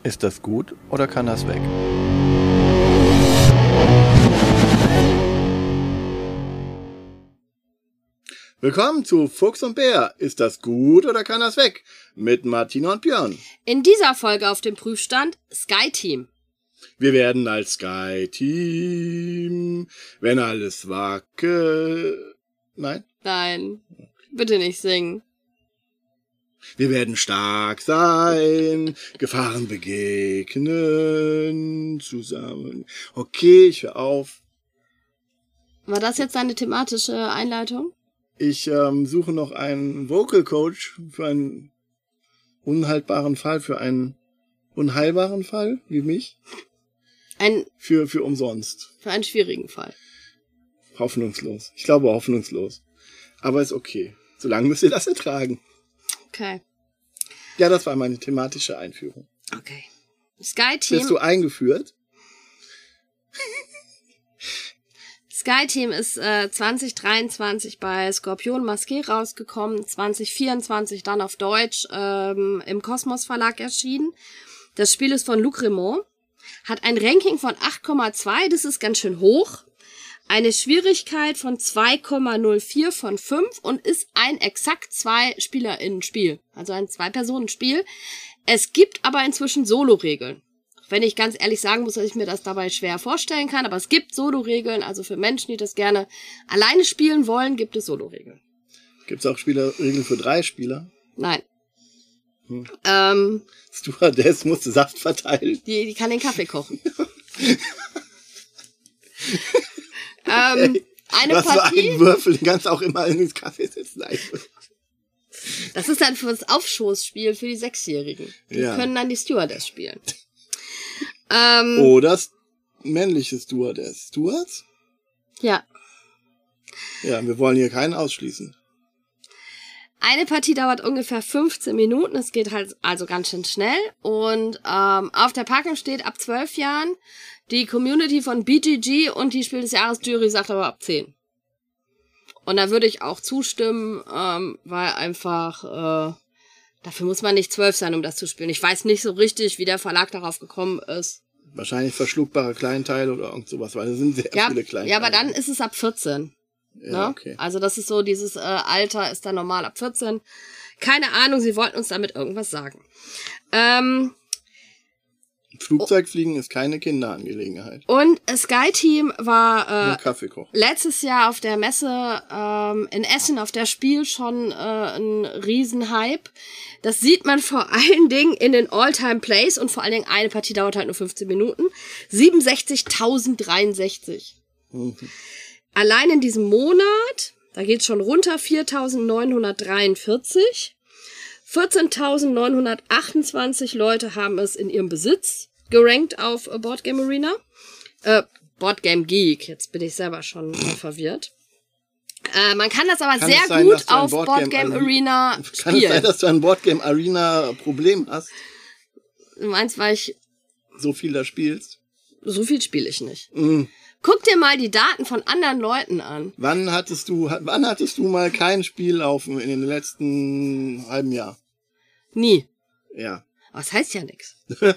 Ist das gut oder kann das weg? Willkommen zu Fuchs und Bär. Ist das gut oder kann das weg? Mit Martina und Björn. In dieser Folge auf dem Prüfstand Sky Team. Wir werden als Sky Team, wenn alles wackelt... Nein? Nein, bitte nicht singen. Wir werden stark sein, Gefahren begegnen, zusammen. Okay, ich höre auf. War das jetzt deine thematische Einleitung? Ich suche noch einen Vocal Coach für einen unhaltbaren Fall, für einen unheilbaren Fall, wie mich. Für umsonst. Für einen schwierigen Fall. Hoffnungslos. Ich glaube hoffnungslos. Aber ist okay. Solange müsst ihr das ertragen. Okay. Ja, das war meine thematische Einführung. Okay. Sky Team. Bist du eingeführt? Sky Team ist 2023 bei Skorpion Masqué rausgekommen, 2024 dann auf Deutsch im Kosmos Verlag erschienen. Das Spiel ist von Luc Remond, hat ein Ranking von 8,2, das ist ganz schön hoch. Eine Schwierigkeit von 2,04 von 5 und ist ein exakt 2-SpielerInnen-Spiel. Also ein 2-Personen-Spiel. Es gibt aber inzwischen Solo-Regeln. Wenn ich ganz ehrlich sagen muss, dass ich mir das dabei schwer vorstellen kann, aber es gibt Solo-Regeln. Also für Menschen, die das gerne alleine spielen wollen, gibt es Solo-Regeln. Gibt es auch Regeln für 3 Spieler? Nein. Stewardess musste Saft verteilen. Die kann den Kaffee kochen. Eine was Partie. für einen Würfel, den kannst du auch immer in den Kaffee setzen. Das ist dann für das Aufstoßspiel für die 6-Jährigen. Die können dann die Stewardess spielen. Oder männliche Stewardess. Stewards? Ja. Ja, wir wollen hier keinen ausschließen. Eine Partie dauert ungefähr 15 Minuten. Es geht halt also ganz schön schnell. Und auf der Packung steht ab 12 Jahren. Die Community von BGG und die Spiel des Jahres Jury sagt aber ab 10. Und da würde ich auch zustimmen, weil einfach dafür muss man nicht 12 sein, um das zu spielen. Ich weiß nicht so richtig, wie der Verlag darauf gekommen ist. Wahrscheinlich verschluckbare Kleinteile oder irgend sowas, weil es sind sehr viele Kleinteile. Ja, aber dann ist es ab 14. Ja, okay. Also das ist so, dieses Alter ist dann normal ab 14. Keine Ahnung, sie wollten uns damit irgendwas sagen. Flugzeugfliegen ist keine Kinderangelegenheit. Und Sky Team war Kaffee kochen. letztes Jahr auf der Messe in Essen auf der Spiel schon ein Riesenhype. Das sieht man vor allen Dingen in den All-Time-Plays und vor allen Dingen eine Partie dauert halt nur 15 Minuten. 67.063. Mhm. Allein in diesem Monat, da geht's schon runter, 4.943. 14.928 Leute haben es in ihrem Besitz gerankt auf Boardgame Arena. Boardgame Geek, jetzt bin ich selber schon verwirrt. Man kann das aber sehr gut auf Boardgame Arena spielen. Kann es sein, dass du ein Boardgame Arena Problem hast? Du meinst, weil ich so viel da spielst? So viel spiele ich nicht. Mm. Guck dir mal die Daten von anderen Leuten an. Wann hattest du mal kein Spiel laufen in den letzten halben Jahr? Nie. Ja. Aber das heißt ja nichts. Ihr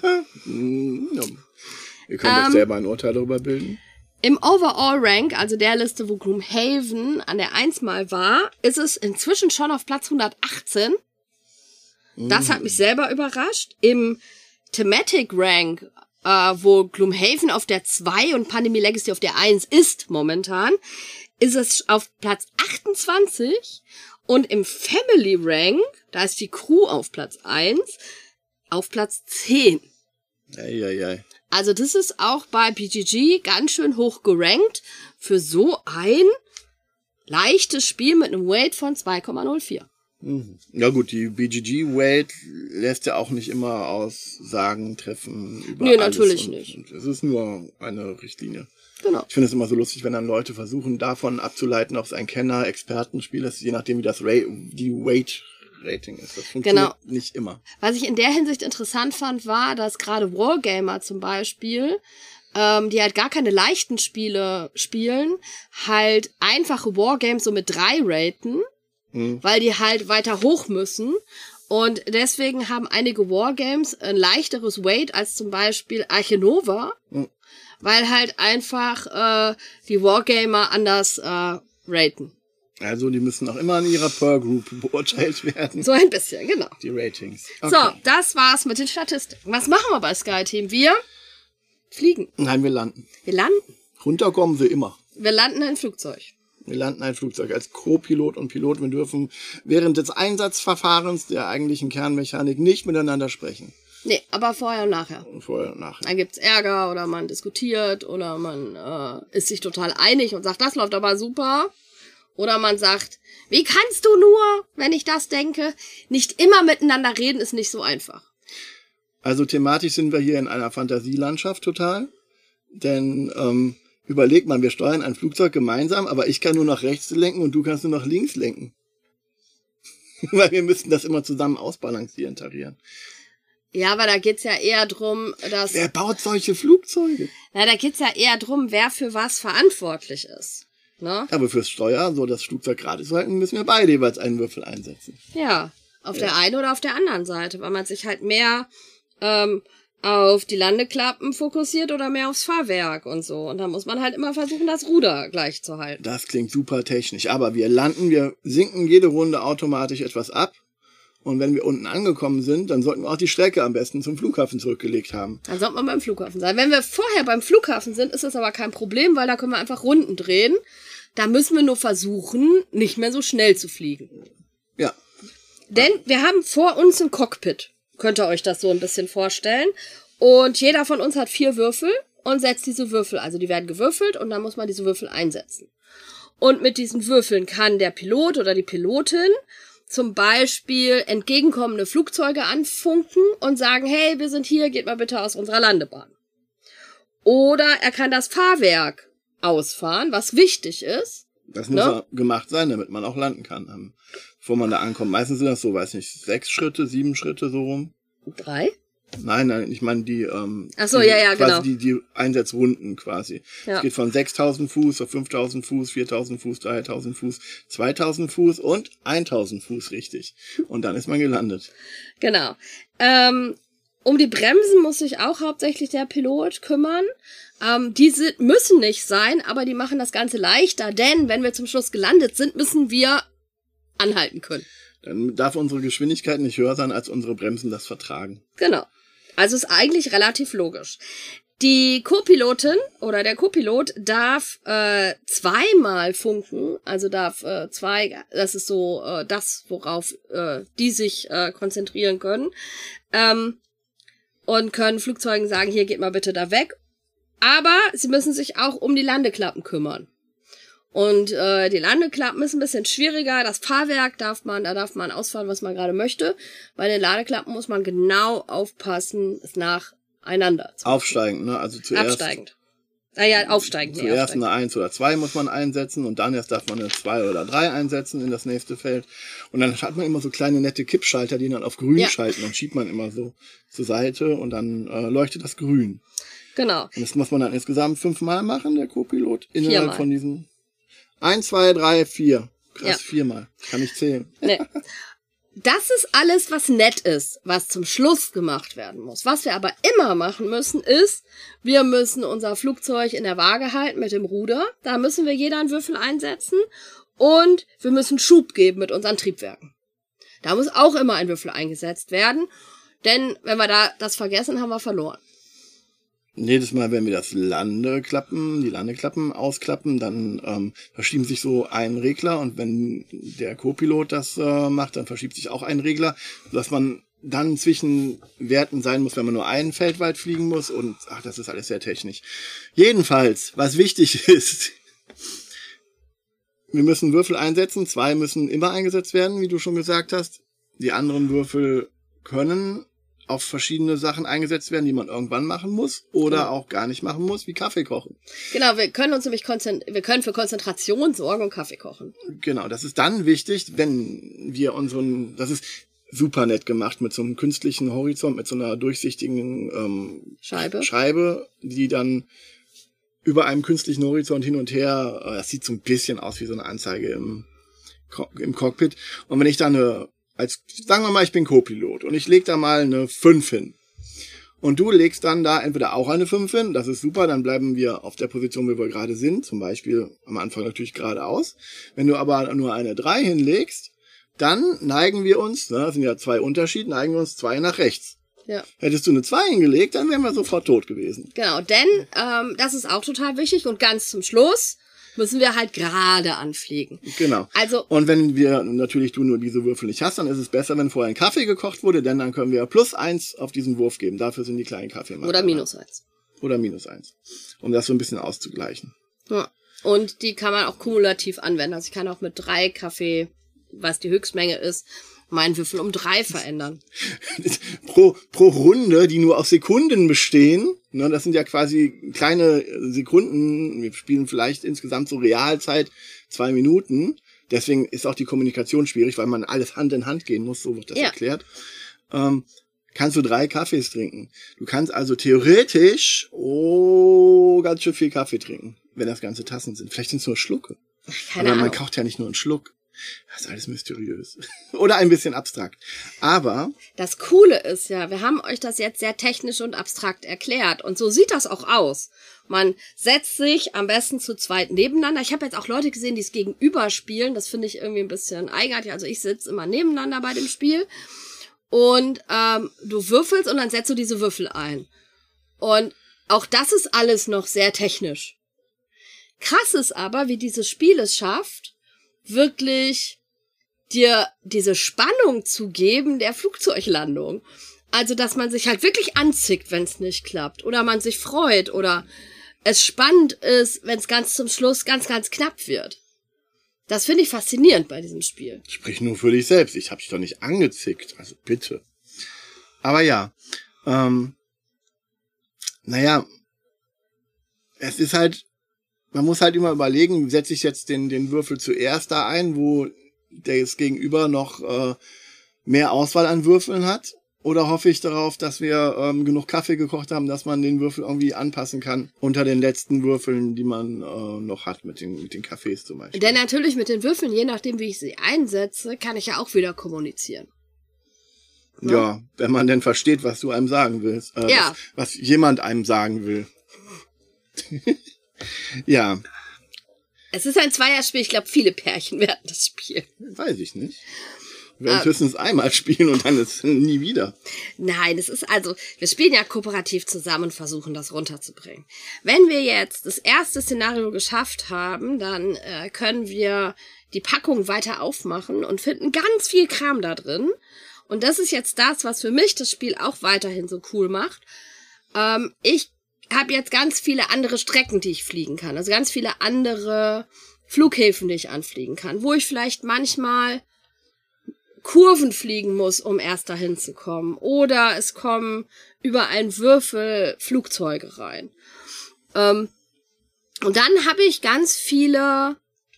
könnt euch selber ein Urteil darüber bilden. Im Overall-Rank, also der Liste, wo Gloomhaven an der 1 mal war, ist es inzwischen schon auf Platz 118. Das hat mich selber überrascht. Im Thematic-Rank, wo Gloomhaven auf der 2 und Pandemie Legacy auf der 1 ist momentan, ist es auf Platz 28. Und im Family Rank, da ist die Crew auf Platz 1, auf Platz 10. Eieiei. Also das ist auch bei BGG ganz schön hoch gerankt für so ein leichtes Spiel mit einem Weight von 2,04. Ja gut, die BGG-Weight lässt ja auch nicht immer Aussagen treffen über Nee, alles natürlich nicht. Und es ist nur eine Richtlinie. Genau. Ich finde es immer so lustig, wenn dann Leute versuchen, davon abzuleiten, ob es ein Kenner-Expertenspiel ist, je nachdem, wie das die Weight-Rating ist. Das funktioniert nicht immer. Was ich in der Hinsicht interessant fand, war, dass gerade Wargamer zum Beispiel, die halt gar keine leichten Spiele spielen, halt einfache Wargames so mit 3 raten, weil die halt weiter hoch müssen. Und deswegen haben einige Wargames ein leichteres Weight als zum Beispiel Arche Nova, weil halt einfach die Wargamer anders raten. Also die müssen auch immer an ihrer Pearl Group beurteilt werden. So ein bisschen, genau. Die Ratings. Okay. So, das war's mit den Statistiken. Was machen wir bei SkyTeam? Wir fliegen. Nein, wir landen. Wir landen. Runterkommen sie immer. Wir landen ein Flugzeug. Wir landen ein Flugzeug als Co-Pilot und Pilot. Wir dürfen während des Einsatzverfahrens der eigentlichen Kernmechanik nicht miteinander sprechen. Nee, aber vorher und nachher. Vorher und nachher. Dann gibt's Ärger oder man diskutiert oder man ist sich total einig und sagt, das läuft aber super. Oder man sagt, wie kannst du nur, wenn ich das denke? Nicht immer miteinander reden ist nicht so einfach. Also thematisch sind wir hier in einer Fantasielandschaft total. Denn überleg mal, wir steuern ein Flugzeug gemeinsam, aber ich kann nur nach rechts lenken und du kannst nur nach links lenken. Weil wir müssten das immer zusammen ausbalancieren, tarieren. Ja, aber da geht's ja eher drum, dass... Wer baut solche Flugzeuge? Ja, da geht's ja eher drum, wer für was verantwortlich ist. Ne? Aber fürs Steuer, so das Flugzeug gerade zu halten, müssen wir beide jeweils einen Würfel einsetzen. Ja, auf der einen oder auf der anderen Seite, weil man sich halt mehr auf die Landeklappen fokussiert oder mehr aufs Fahrwerk und so. Und da muss man halt immer versuchen, das Ruder gleich zu halten. Das klingt super technisch, aber wir landen, wir sinken jede Runde automatisch etwas ab. Und wenn wir unten angekommen sind, dann sollten wir auch die Strecke am besten zum Flughafen zurückgelegt haben. Dann sollte man beim Flughafen sein. Wenn wir vorher beim Flughafen sind, ist das aber kein Problem, weil da können wir einfach Runden drehen. Da müssen wir nur versuchen, nicht mehr so schnell zu fliegen. Ja. Denn wir haben vor uns ein Cockpit. Könnt ihr euch das so ein bisschen vorstellen. Und jeder von uns hat 4 Würfel und setzt diese Würfel. Also die werden gewürfelt und dann muss man diese Würfel einsetzen. Und mit diesen Würfeln kann der Pilot oder die Pilotin zum Beispiel entgegenkommende Flugzeuge anfunken und sagen, hey, wir sind hier, geht mal bitte aus unserer Landebahn. Oder er kann das Fahrwerk ausfahren, was wichtig ist. Das muss ja gemacht sein, damit man auch landen kann, bevor man da ankommt. Meistens sind das so, weiß nicht, 6 Schritte, 7 Schritte so rum. 3? Nein, ich meine die, ach so, ja, quasi genau. die Einsatzrunden quasi. Ja. Es geht von 6.000 Fuß auf 5.000 Fuß, 4.000 Fuß, 3.000 Fuß, 2.000 Fuß und 1.000 Fuß, richtig. Und dann ist man gelandet. Genau. Um die Bremsen muss sich auch hauptsächlich der Pilot kümmern. Die müssen nicht sein, aber die machen das Ganze leichter, denn wenn wir zum Schluss gelandet sind, müssen wir anhalten können. Dann darf unsere Geschwindigkeit nicht höher sein, als unsere Bremsen das vertragen. Genau. Also ist eigentlich relativ logisch. Die Co-Pilotin oder der Co-Pilot darf zweimal funken, also darf das ist so das, worauf die sich konzentrieren können, und können Flugzeugen sagen, hier geht mal bitte da weg. Aber sie müssen sich auch um die Landeklappen kümmern. Und die Landeklappen ist ein bisschen schwieriger. Das Fahrwerk darf man ausfahren, was man gerade möchte. Bei den Ladeklappen muss man genau aufpassen, es nacheinander zu machen. Aufsteigend, ne? Also zuerst. Absteigend. Aufsteigend. Zuerst eine 1 oder 2 muss man einsetzen und dann erst darf man eine 2 oder 3 einsetzen in das nächste Feld. Und dann hat man immer so kleine nette Kippschalter, die dann auf grün schalten. Dann schiebt man immer so zur Seite und dann leuchtet das grün. Genau. Und das muss man dann insgesamt 5-mal machen, der Co-Pilot. Innerhalb 4-mal. von diesen 1, 2, 3, 4. Krass, 4-mal. Kann ich zählen. Nee. Das ist alles, was nett ist, was zum Schluss gemacht werden muss. Was wir aber immer machen müssen, ist, wir müssen unser Flugzeug in der Waage halten mit dem Ruder. Da müssen wir jeder einen Würfel einsetzen. Und wir müssen Schub geben mit unseren Triebwerken. Da muss auch immer ein Würfel eingesetzt werden. Denn wenn wir da das vergessen, haben wir verloren. Jedes Mal, wenn wir die Landeklappen ausklappen, dann verschieben sich so ein Regler und wenn der Co-Pilot das macht, dann verschiebt sich auch ein Regler, sodass man dann zwischen Werten sein muss, wenn man nur einen Feld weit fliegen muss und das ist alles sehr technisch. Jedenfalls, was wichtig ist, wir müssen Würfel einsetzen, 2 müssen immer eingesetzt werden, wie du schon gesagt hast. Die anderen Würfel können auf verschiedene Sachen eingesetzt werden, die man irgendwann machen muss oder auch gar nicht machen muss, wie Kaffee kochen. Genau, wir können für Konzentration sorgen und Kaffee kochen. Genau, das ist dann wichtig, wenn wir das ist super nett gemacht mit so einem künstlichen Horizont, mit so einer durchsichtigen Scheibe, die dann über einem künstlichen Horizont hin und her, das sieht so ein bisschen aus wie so eine Anzeige im Cockpit. Und wenn ich da eine sagen wir mal, ich bin Co-Pilot und ich leg da mal eine 5 hin. Und du legst dann da entweder auch eine 5 hin, das ist super, dann bleiben wir auf der Position, wo wir gerade sind, zum Beispiel am Anfang natürlich geradeaus. Wenn du aber nur eine 3 hinlegst, dann neigen wir uns, das sind ja 2 Unterschiede, neigen wir uns 2 nach rechts. Ja. Hättest du eine 2 hingelegt, dann wären wir sofort tot gewesen. Genau, denn das ist auch total wichtig und ganz zum Schluss müssen wir halt gerade anfliegen. Genau. Also, und wenn du nur diese Würfel nicht hast, dann ist es besser, wenn vorher ein Kaffee gekocht wurde, denn dann können wir +1 auf diesen Wurf geben. Dafür sind die kleinen Kaffeemacher. Oder -1. Oder -1. Um das so ein bisschen auszugleichen. Ja. Und die kann man auch kumulativ anwenden. Also ich kann auch mit 3 Kaffee, was die Höchstmenge ist, meinen Würfel um 3 verändern. Pro Runde, die nur aus Sekunden bestehen, ne, das sind ja quasi kleine Sekunden, wir spielen vielleicht insgesamt so Realzeit 2 Minuten, deswegen ist auch die Kommunikation schwierig, weil man alles Hand in Hand gehen muss, so wird das erklärt. Kannst du 3 Kaffees trinken. Du kannst also theoretisch ganz schön viel Kaffee trinken, wenn das ganze Tassen sind. Vielleicht sind es nur Schlucke. Keine Ahnung. Man kocht ja nicht nur einen Schluck. Das ist alles mysteriös. Oder ein bisschen abstrakt. Aber das Coole ist ja, wir haben euch das jetzt sehr technisch und abstrakt erklärt. Und so sieht das auch aus. Man setzt sich am besten zu zweit nebeneinander. Ich habe jetzt auch Leute gesehen, die es gegenüber spielen. Das finde ich irgendwie ein bisschen eigenartig. Also ich sitze immer nebeneinander bei dem Spiel. Und du würfelst und dann setzt du diese Würfel ein. Und auch das ist alles noch sehr technisch. Krass ist aber, wie dieses Spiel es schafft, wirklich dir diese Spannung zu geben der Flugzeuglandung. Also, dass man sich halt wirklich anzickt, wenn es nicht klappt. Oder man sich freut. Oder es spannend ist, wenn es ganz zum Schluss ganz, ganz knapp wird. Das finde ich faszinierend bei diesem Spiel. Sprich nur für dich selbst. Ich habe dich doch nicht angezickt. Also bitte. Aber ja. Es ist halt, man muss halt immer überlegen, setze ich jetzt den Würfel zuerst da ein, wo das Gegenüber noch mehr Auswahl an Würfeln hat? Oder hoffe ich darauf, dass wir genug Kaffee gekocht haben, dass man den Würfel irgendwie anpassen kann unter den letzten Würfeln, die man noch hat mit den Kaffees zum Beispiel? Denn natürlich mit den Würfeln, je nachdem, wie ich sie einsetze, kann ich ja auch wieder kommunizieren. Ne? Ja, wenn man denn versteht, was du einem sagen willst. Was jemand einem sagen will. Ja. Es ist ein Zweierspiel. Ich glaube, viele Pärchen werden das spielen. Weiß ich nicht. Wir werden höchstens einmal spielen und dann ist nie wieder. Nein, es ist also, wir spielen ja kooperativ zusammen und versuchen, das runterzubringen. Wenn wir jetzt das erste Szenario geschafft haben, dann können wir die Packung weiter aufmachen und finden ganz viel Kram da drin. Und das ist jetzt das, was für mich das Spiel auch weiterhin so cool macht. Ich habe jetzt ganz viele andere Strecken, die ich fliegen kann. Also ganz viele andere Flughäfen, die ich anfliegen kann. Wo ich vielleicht manchmal Kurven fliegen muss, um erst dahin zu kommen. Oder es kommen über einen Würfel Flugzeuge rein. Und dann habe ich ganz viele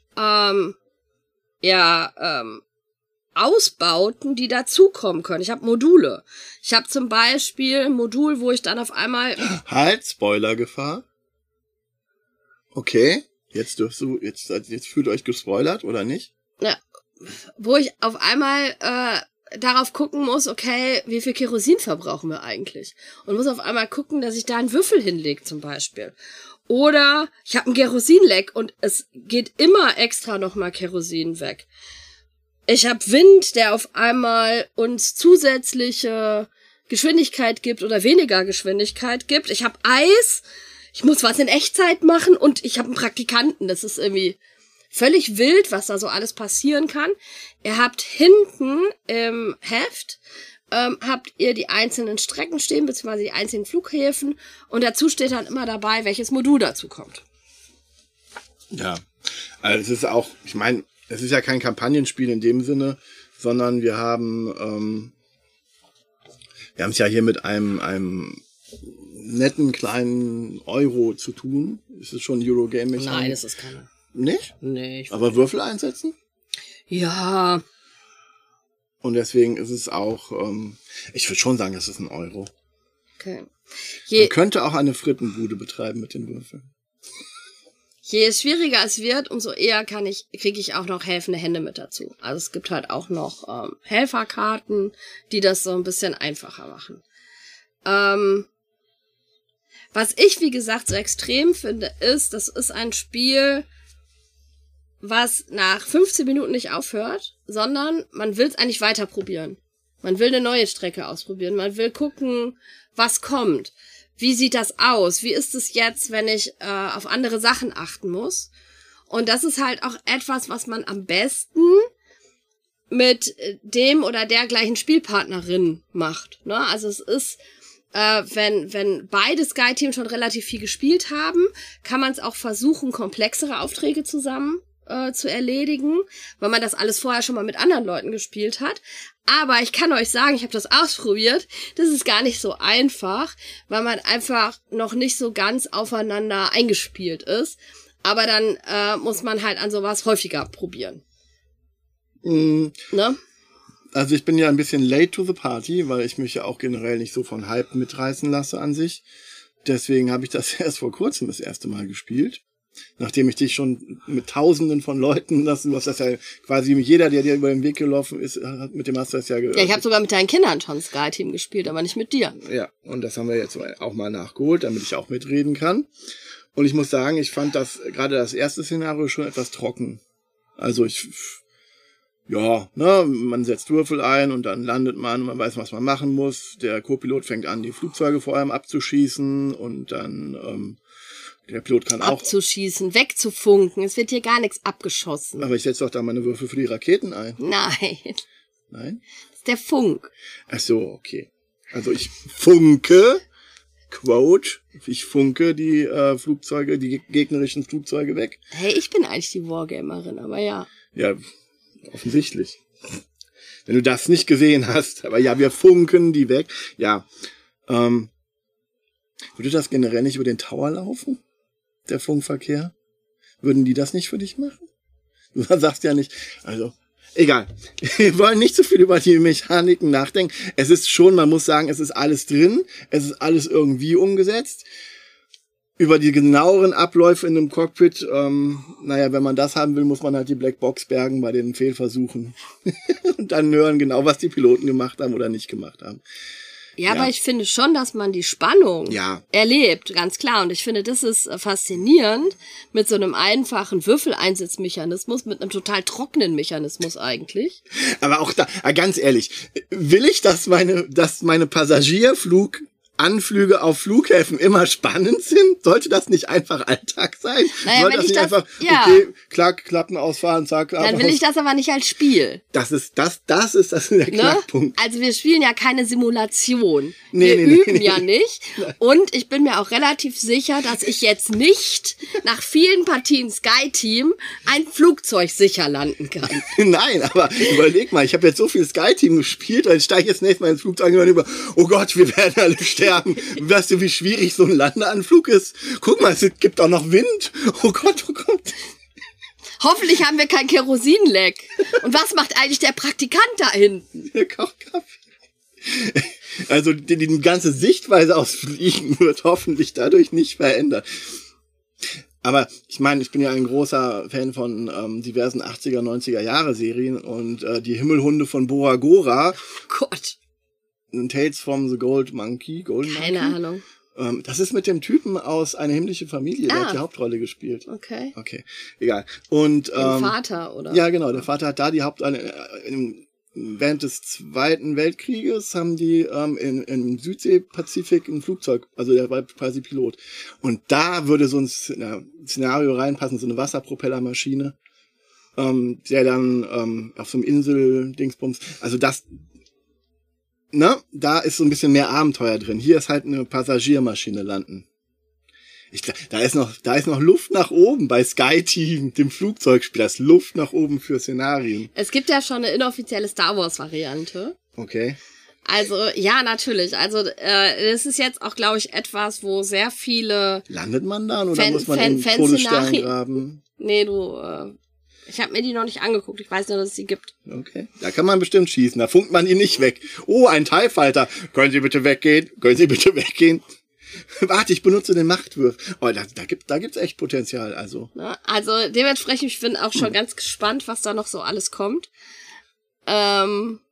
Ausbauten, die dazukommen können. Ich habe Module. Ich habe zum Beispiel ein Modul, wo ich dann auf einmal... Halt, Spoilergefahr. Okay, jetzt fühlt euch gespoilert, oder nicht? Ja, wo ich auf einmal darauf gucken muss, okay, wie viel Kerosin verbrauchen wir eigentlich? Und muss auf einmal gucken, dass ich da einen Würfel hinlege zum Beispiel. Oder ich habe ein Kerosinleck und es geht immer extra nochmal Kerosin weg. Ich habe Wind, der auf einmal uns zusätzliche Geschwindigkeit gibt oder weniger Geschwindigkeit gibt. Ich habe Eis, ich muss was in Echtzeit machen und ich habe einen Praktikanten. Das ist irgendwie völlig wild, was da so alles passieren kann. Ihr habt hinten im Heft, habt ihr die einzelnen Strecken stehen, beziehungsweise die einzelnen Flughäfen. Und dazu steht dann immer dabei, welches Modul dazu kommt. Ja, also es ist auch, ich meine, es ist ja kein Kampagnenspiel in dem Sinne, sondern wir haben es ja hier mit einem netten kleinen Euro zu tun. Ist es schon Eurogame? Nein, es ist keiner. Nicht? Nee. Aber Würfel einsetzen? Ja. Und deswegen ist es auch, ich würde schon sagen, es ist ein Euro. Okay. Man könnte auch eine Frittenbude betreiben mit den Würfeln. je schwieriger es wird, umso eher kriege ich auch noch helfende Hände mit dazu. Also es gibt halt auch noch Helferkarten, die das so ein bisschen einfacher machen. Was ich, wie gesagt, so extrem finde, das ist ein Spiel, was nach 15 Minuten nicht aufhört, sondern man will es eigentlich weiter probieren. Man will eine neue Strecke ausprobieren. Man will gucken, was kommt. Wie sieht das aus? Wie ist es jetzt, wenn ich auf andere Sachen achten muss? Und das ist halt auch etwas, was man am besten mit dem oder der gleichen Spielpartnerin macht. Ne? Also es ist, wenn beide Sky-Teams schon relativ viel gespielt haben, kann man es auch versuchen, komplexere Aufträge zusammen zu erledigen, weil man das alles vorher schon mal mit anderen Leuten gespielt hat. Aber ich kann euch sagen, ich habe das ausprobiert, das ist gar nicht so einfach, weil man einfach noch nicht so ganz aufeinander eingespielt ist. Aber dann muss man halt an sowas häufiger probieren. Ne? Also ich bin ja ein bisschen late to the party, weil ich mich ja auch generell nicht so von Hype mitreißen lasse an sich. Deswegen habe ich das erst vor kurzem das erste Mal gespielt. Nachdem ich dich schon mit Tausenden von Leuten, du hast das ja quasi jeder, der dir über den Weg gelaufen ist, mit dem hast du das ja gehört. Ja, ich habe sogar mit deinen Kindern schon Sky-Team gespielt, aber nicht mit dir. Ja, und das haben wir jetzt auch mal nachgeholt, damit ich auch mitreden kann. Und ich muss sagen, ich fand gerade das erste Szenario schon etwas trocken. Also man setzt Würfel ein und dann landet man, weiß, was man machen muss. Der Co-Pilot fängt an, die Flugzeuge vor allem abzuschießen und dann der Pilot kann auch abzuschießen, wegzufunken. Es wird hier gar nichts abgeschossen. Aber ich setze doch da meine Würfel für die Raketen ein. Nein. Nein? Das ist der Funk. Ach so, okay. Also ich funke, Quote, ich funke die Flugzeuge, die gegnerischen Flugzeuge weg. Hey, ich bin eigentlich die Wargamerin, aber ja. Ja, offensichtlich. Wenn du das nicht gesehen hast. Aber ja, wir funken die weg. Ja. Würde das generell nicht über den Tower laufen? Der Funkverkehr? Würden die das nicht für dich machen? Du sagst ja nicht, also, egal. Wir wollen nicht so viel über die Mechaniken nachdenken. Es ist schon, man muss sagen, es ist alles drin. Es ist alles irgendwie umgesetzt. Über die genaueren Abläufe in einem Cockpit, wenn man das haben will, muss man halt die Blackbox bergen bei den Fehlversuchen. Und dann hören genau, was die Piloten gemacht haben oder nicht gemacht haben. Ja, aber ich finde schon, dass man die Spannung erlebt, ganz klar. Und ich finde, das ist faszinierend mit so einem einfachen Würfeleinsatzmechanismus, mit einem total trockenen Mechanismus eigentlich. Aber auch da, ganz ehrlich, will ich, dass meine Passagieranflüge auf Flughäfen immer spannend sind? Sollte das nicht einfach Alltag sein? Naja, sollte wenn das ich nicht das, einfach, okay, Klappen ausfahren, zack. Dann will ich das aber nicht als Spiel. Das ist der Knackpunkt. Also wir spielen ja keine Simulation. Wir üben ja nicht. Und ich bin mir auch relativ sicher, dass ich jetzt nicht nach vielen Partien Sky-Team ein Flugzeug sicher landen kann. Nein, aber überleg mal, ich habe jetzt so viel Sky-Team gespielt, dann steige ich jetzt nächstes Mal ins Flugzeug und über, oh Gott, wir werden alle sterben. Weißt du, wie schwierig so ein Landeanflug ist? Guck mal, es gibt auch noch Wind. Oh Gott, oh Gott. Hoffentlich haben wir kein Kerosinleck. Und was macht eigentlich der Praktikant da hinten? Der kocht Kaffee. Also die ganze Sichtweise aufs Fliegen wird hoffentlich dadurch nicht verändert. Aber ich meine, ich bin ja ein großer Fan von diversen 80er, 90er Jahre Serien und die Himmelhunde von Bora Gora. Gott. Tales from the Golden Monkey. Keine Ahnung. Das ist mit dem Typen aus Eine himmlische Familie, der hat die Hauptrolle gespielt. Okay. Okay, egal. Und der Vater, oder? Ja, genau, der Vater hat da die Hauptrolle. Während des Zweiten Weltkrieges haben die im Südseepazifik ein Flugzeug, also der war quasi Pilot. Und da würde so ein Szenario reinpassen, so eine Wasserpropellermaschine, der dann auf so einem Insel-Dingsbums, also das, da ist so ein bisschen mehr Abenteuer drin. Hier ist halt eine Passagiermaschine landen. Da ist noch Luft nach oben bei Sky-Team, dem Flugzeugspiel. Da ist Luft nach oben für Szenarien. Es gibt ja schon eine inoffizielle Star Wars-Variante. Okay. Also, ja, natürlich. Also, das ist jetzt auch, glaube ich, etwas, wo sehr viele... Landet man dann oder muss man den Todesstern graben? Nee, ich habe mir die noch nicht angeguckt. Ich weiß nur, dass es sie gibt. Okay. Da kann man bestimmt schießen. Da funkt man ihn nicht weg. Oh, ein TIE Fighter. Können Sie bitte weggehen? Können Sie bitte weggehen? Warte, ich benutze den Machtwurf. Oh, da gibt's echt Potenzial, also. Na, also dementsprechend, ich bin auch schon ganz gespannt, was da noch so alles kommt. Ja.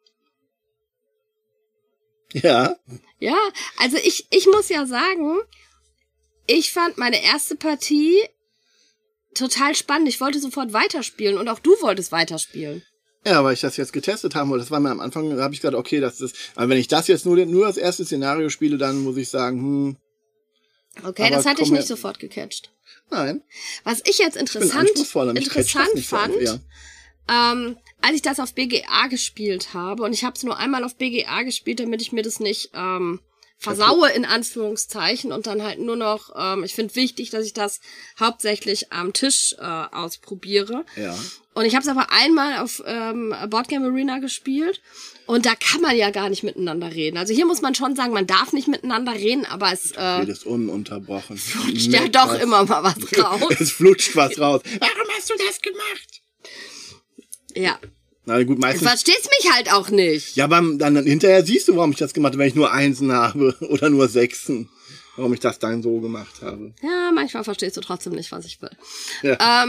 Ja, also ich muss ja sagen, ich fand meine erste Partie total spannend. Ich wollte sofort weiterspielen und auch du wolltest weiterspielen. Ja, weil ich das jetzt getestet haben wollte. Das war mir am Anfang, da habe ich gesagt, okay, aber wenn ich das jetzt nur das erste Szenario spiele, dann muss ich sagen, Okay, das hatte ich nicht sofort gecatcht. Nein. Was ich jetzt interessant fand, als ich das auf BGA gespielt habe, und ich habe es nur einmal auf BGA gespielt, damit ich mir das nicht versaue, in Anführungszeichen, und dann halt nur noch, ich finde wichtig, dass ich das hauptsächlich am Tisch ausprobiere. Ja. Und ich habe es aber einmal auf Boardgame Arena gespielt und da kann man ja gar nicht miteinander reden. Also hier muss man schon sagen, man darf nicht miteinander reden, aber es redest ununterbrochen. Flutscht ja doch immer mal was raus. Es flutscht was raus. Warum hast du das gemacht? Ja. Na gut, meistens. Du verstehst mich halt auch nicht. Ja, aber dann hinterher siehst du, warum ich das gemacht habe, wenn ich nur Einsen habe oder nur Sechsen. Warum ich das dann so gemacht habe. Ja, manchmal verstehst du trotzdem nicht, was ich will. Ja.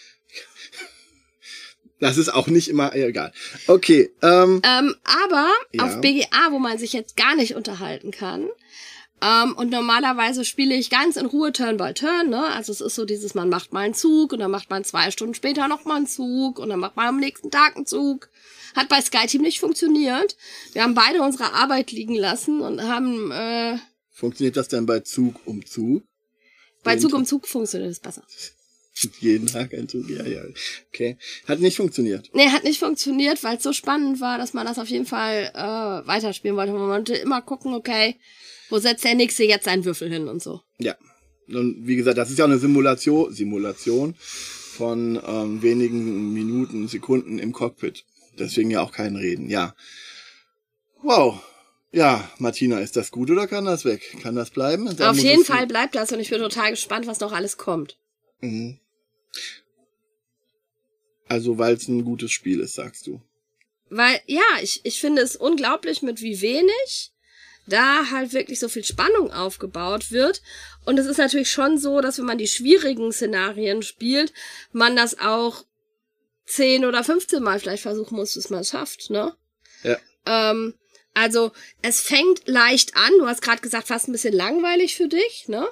Das ist auch nicht immer, egal. Okay. Aber ja. Auf BGA, wo man sich jetzt gar nicht unterhalten kann, und normalerweise spiele ich ganz in Ruhe Turn by Turn, ne? Also es ist so dieses, man macht mal einen Zug und dann macht man 2 Stunden später nochmal einen Zug und dann macht man am nächsten Tag einen Zug. Hat bei SkyTeam nicht funktioniert. Wir haben beide unsere Arbeit liegen lassen und haben... Funktioniert das denn bei Zug um Zug? Bei Zug um Zug funktioniert es besser. Jeden Tag ein Zug, ja. Okay. Hat nicht funktioniert. Nee, hat nicht funktioniert, weil es so spannend war, dass man das auf jeden Fall weiterspielen wollte. Man wollte immer gucken, okay, wo setzt der Nächste jetzt seinen Würfel hin und so. Ja. Und wie gesagt, das ist ja eine Simulation von wenigen Minuten, Sekunden im Cockpit. Deswegen ja auch kein Reden, ja. Wow. Ja, Martina, ist das gut oder kann das weg? Kann das bleiben? Auf jeden Fall bleibt das und ich bin total gespannt, was noch alles kommt. Mhm. Also, weil es ein gutes Spiel ist, sagst du. Weil, ja, ich finde es unglaublich, mit wie wenig da halt wirklich so viel Spannung aufgebaut wird. Und es ist natürlich schon so, dass wenn man die schwierigen Szenarien spielt, man das auch 10 oder 15 Mal vielleicht versuchen muss, bis man es schafft, ne? Ja. Also, es fängt leicht an. Du hast gerade gesagt, fast ein bisschen langweilig für dich, ne?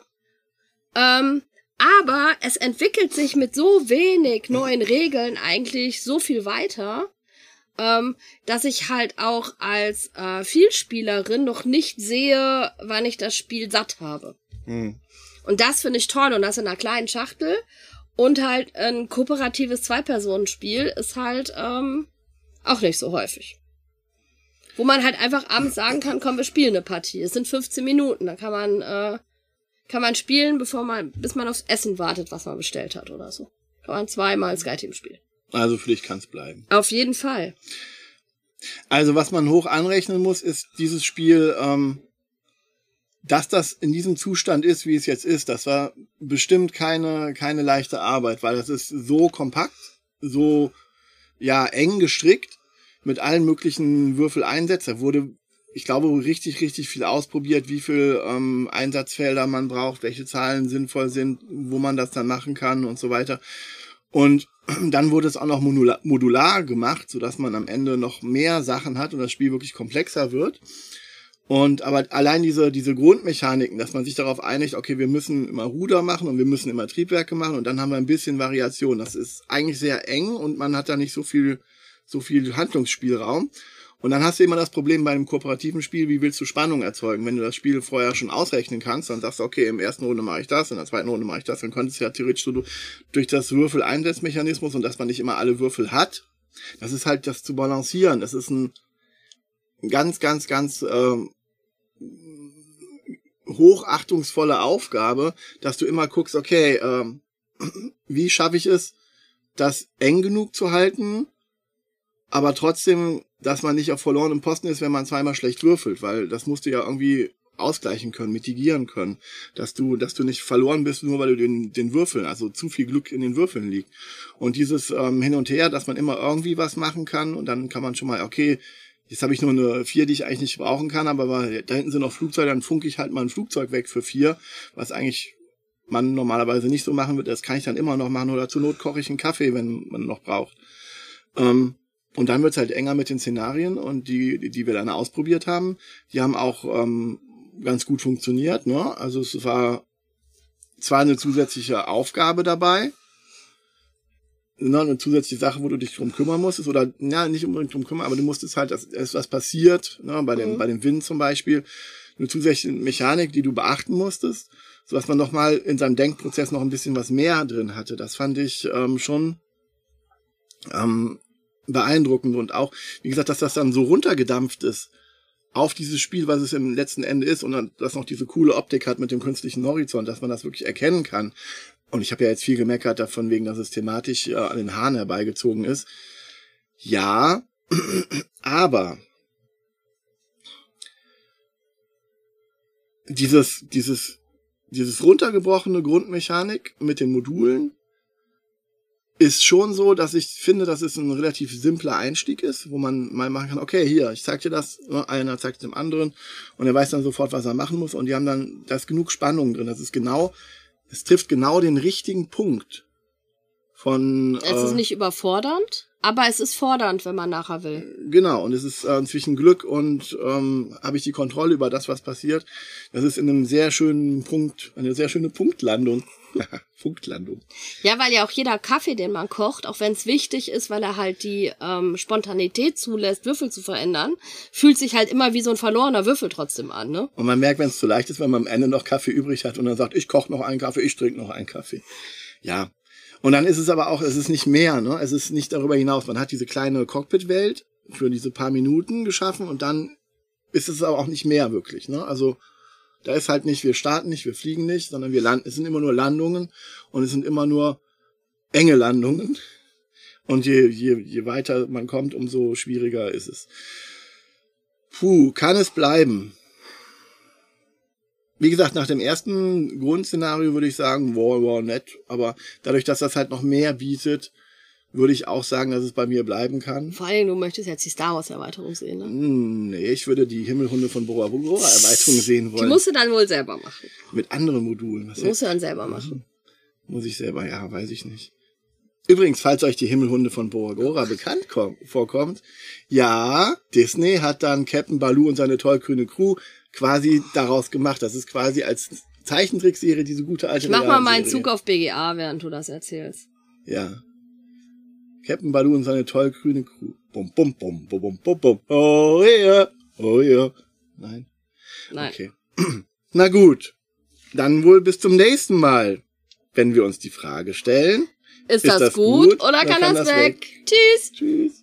Aber es entwickelt sich mit so wenig neuen Regeln eigentlich so viel weiter, dass ich halt auch als Vielspielerin noch nicht sehe, wann ich das Spiel satt habe. Mhm. Und das finde ich toll. Und das in einer kleinen Schachtel. Und halt ein kooperatives 2-Personen-Spiel ist halt auch nicht so häufig. Wo man halt einfach abends sagen kann, komm, wir spielen eine Partie. Es sind 15 Minuten. Da kann man spielen, bis man aufs Essen wartet, was man bestellt hat oder so. Kann man 2-mal SkyTeam spielen. Also für dich kann es bleiben. Auf jeden Fall. Also was man hoch anrechnen muss, ist dieses Spiel, dass das in diesem Zustand ist, wie es jetzt ist. Das war bestimmt keine leichte Arbeit, weil das ist so kompakt, so ja eng gestrickt mit allen möglichen Würfeleinsätzen. Da wurde, ich glaube, richtig, richtig viel ausprobiert, wie viel Einsatzfelder man braucht, welche Zahlen sinnvoll sind, wo man das dann machen kann und so weiter. Und dann wurde es auch noch modular gemacht, sodass man am Ende noch mehr Sachen hat und das Spiel wirklich komplexer wird. Aber allein diese Grundmechaniken, dass man sich darauf einigt, okay, wir müssen immer Ruder machen und wir müssen immer Triebwerke machen und dann haben wir ein bisschen Variation. Das ist eigentlich sehr eng und man hat da nicht so viel Handlungsspielraum. Und dann hast du immer das Problem bei einem kooperativen Spiel, wie willst du Spannung erzeugen? Wenn du das Spiel vorher schon ausrechnen kannst, dann sagst du, okay, im ersten Runde mache ich das, in der zweiten Runde mache ich das, dann könntest du ja theoretisch so durch das Würfeleinsatzmechanismus und dass man nicht immer alle Würfel hat, das ist halt das zu balancieren. Das ist ein ganz, ganz, ganz hochachtungsvolle Aufgabe, dass du immer guckst, okay, wie schaffe ich es, das eng genug zu halten, aber trotzdem, dass man nicht auf verlorenem Posten ist, wenn man 2-mal schlecht würfelt, weil das musst du ja irgendwie ausgleichen können, mitigieren können, dass du nicht verloren bist, nur weil du den Würfeln, also zu viel Glück in den Würfeln liegt. Und dieses Hin und Her, dass man immer irgendwie was machen kann und dann kann man schon mal, okay, Jetzt habe ich nur eine 4, die ich eigentlich nicht brauchen kann, aber da hinten sind noch Flugzeuge, dann funke ich halt mal ein Flugzeug weg für 4, was eigentlich man normalerweise nicht so machen wird. Das kann ich dann immer noch machen oder zur Not koche ich einen Kaffee, wenn man noch braucht. Und dann wird's halt enger mit den Szenarien und die wir dann ausprobiert haben, die haben auch ganz gut funktioniert, ne? Also es war zwar eine zusätzliche Aufgabe dabei, ne, eine zusätzliche Sache, wo du dich drum kümmern musstest, oder ja, nicht unbedingt drum kümmern, aber du musstest halt, dass was passiert, ne, bei dem Wind zum Beispiel, eine zusätzliche Mechanik, die du beachten musstest, so dass man noch mal in seinem Denkprozess noch ein bisschen was mehr drin hatte. Das fand ich schon beeindruckend und auch, wie gesagt, dass das dann so runtergedampft ist auf dieses Spiel, was es im letzten Ende ist und dann, dass noch diese coole Optik hat mit dem künstlichen Horizont, dass man das wirklich erkennen kann. Und ich habe ja jetzt viel gemeckert davon, wegen, dass es thematisch an den Haaren herbeigezogen ist. Ja, aber dieses runtergebrochene Grundmechanik mit den Modulen ist schon so, dass ich finde, dass es ein relativ simpler Einstieg ist, wo man mal machen kann, okay, hier, ich zeig dir das, einer zeigt dem anderen und er weiß dann sofort, was er machen muss und die haben dann, da ist genug Spannung drin, es trifft genau den richtigen Punkt von... Es ist nicht überfordernd, aber es ist fordernd, wenn man nachher will. Genau, und es ist zwischen Glück und habe ich die Kontrolle über das, was passiert. Das ist in einem sehr schönen Punkt, eine sehr schöne Punktlandung. Punktlandung. Ja, weil ja auch jeder Kaffee, den man kocht, auch wenn es wichtig ist, weil er halt die Spontanität zulässt, Würfel zu verändern, fühlt sich halt immer wie so ein verlorener Würfel trotzdem an, ne? Und man merkt, wenn es zu leicht ist, wenn man am Ende noch Kaffee übrig hat und dann sagt, ich koche noch einen Kaffee, ich trinke noch einen Kaffee. Ja. Und dann ist es aber auch, es ist nicht mehr, ne? Es ist nicht darüber hinaus. Man hat diese kleine Cockpit-Welt für diese paar Minuten geschaffen und dann ist es aber auch nicht mehr wirklich, ne? Also da ist halt nicht, wir starten nicht, wir fliegen nicht, sondern wir landen. Es sind immer nur Landungen und es sind immer nur enge Landungen. Und je weiter man kommt, umso schwieriger ist es. Kann es bleiben? Wie gesagt, nach dem ersten Grundszenario würde ich sagen, war nett. Aber dadurch, dass das halt noch mehr bietet, würde ich auch sagen, dass es bei mir bleiben kann. Vor allem, du möchtest jetzt die Star Wars Erweiterung sehen, ne? Nee, ich würde die Himmelhunde von Bora Bora Erweiterung sehen wollen. Die musst du dann wohl selber machen. Mit anderen Modulen. Musst du dann selber machen. Muss ich selber, ja, weiß ich nicht. Übrigens, falls euch die Himmelhunde von Bora Bora bekannt vorkommt, ja, Disney hat dann Captain Baloo und seine tollkühne Crew quasi daraus gemacht. Das ist quasi als Zeichentrickserie diese gute alte Realserie. Ich mach mal meinen Zug auf BGA, während du das erzählst. Ja. Captain Baloo und seine tollkühne Crew. Bum, bum, bum, bum, bum, bum, bum. Oh yeah, oh yeah. Nein. Okay. Na gut. Dann wohl bis zum nächsten Mal, wenn wir uns die Frage stellen. Ist das gut oder kann das weg? Tschüss. Tschüss.